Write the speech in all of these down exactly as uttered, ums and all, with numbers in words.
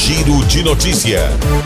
Giro de Notícia.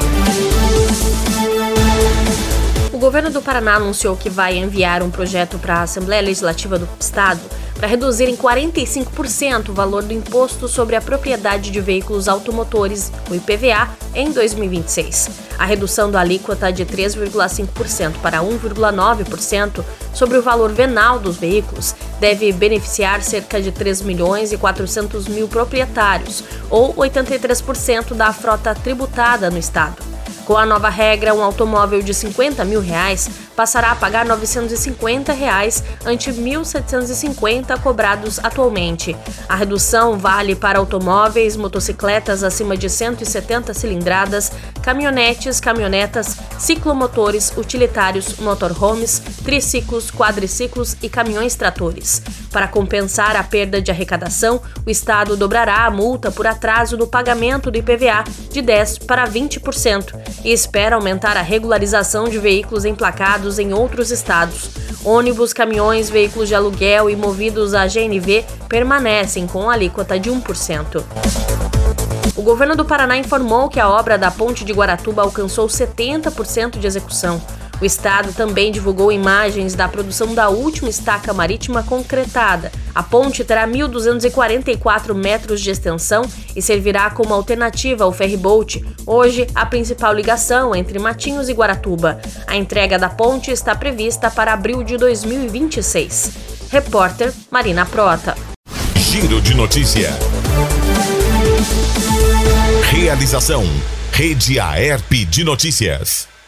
O governo do Paraná anunciou que vai enviar um projeto para a Assembleia Legislativa do Estado para reduzir em quarenta e cinco por cento o valor do Imposto sobre a Propriedade de Veículos Automotores, o I P V A, em dois mil e vinte e seis. A redução da alíquota de três vírgula cinco por cento para um vírgula nove por cento sobre o valor venal dos veículos deve beneficiar cerca de três milhões e quatrocentos mil proprietários, ou oitenta e três por cento da frota tributada no estado. Com a nova regra, um automóvel de cinquenta mil reais passará a pagar novecentos e cinquenta reais ante mil setecentos e cinquenta cobrados atualmente. A redução vale para automóveis, motocicletas acima de cento e setenta cilindradas, caminhonetes, caminhonetas, ciclomotores, utilitários, motorhomes, triciclos, quadriciclos e caminhões-tratores. Para compensar a perda de arrecadação, o Estado dobrará a multa por atraso no pagamento do I P V A de dez por cento para vinte por cento e espera aumentar a regularização de veículos emplacados em outros estados. Ônibus, caminhões, veículos de aluguel e movidos a G N V permanecem com alíquota de um por cento. O governo do Paraná informou que a obra da Ponte de Guaratuba alcançou setenta por cento de execução. O estado também divulgou imagens da produção da última estaca marítima concretada. A ponte terá mil duzentos e quarenta e quatro metros de extensão e servirá como alternativa ao ferryboat, hoje a principal ligação entre Matinhos e Guaratuba. A entrega da ponte está prevista para abril de dois mil e vinte e seis. Repórter Marina Prota. Giro de Notícia. Realização: Rede Aerp de Notícias.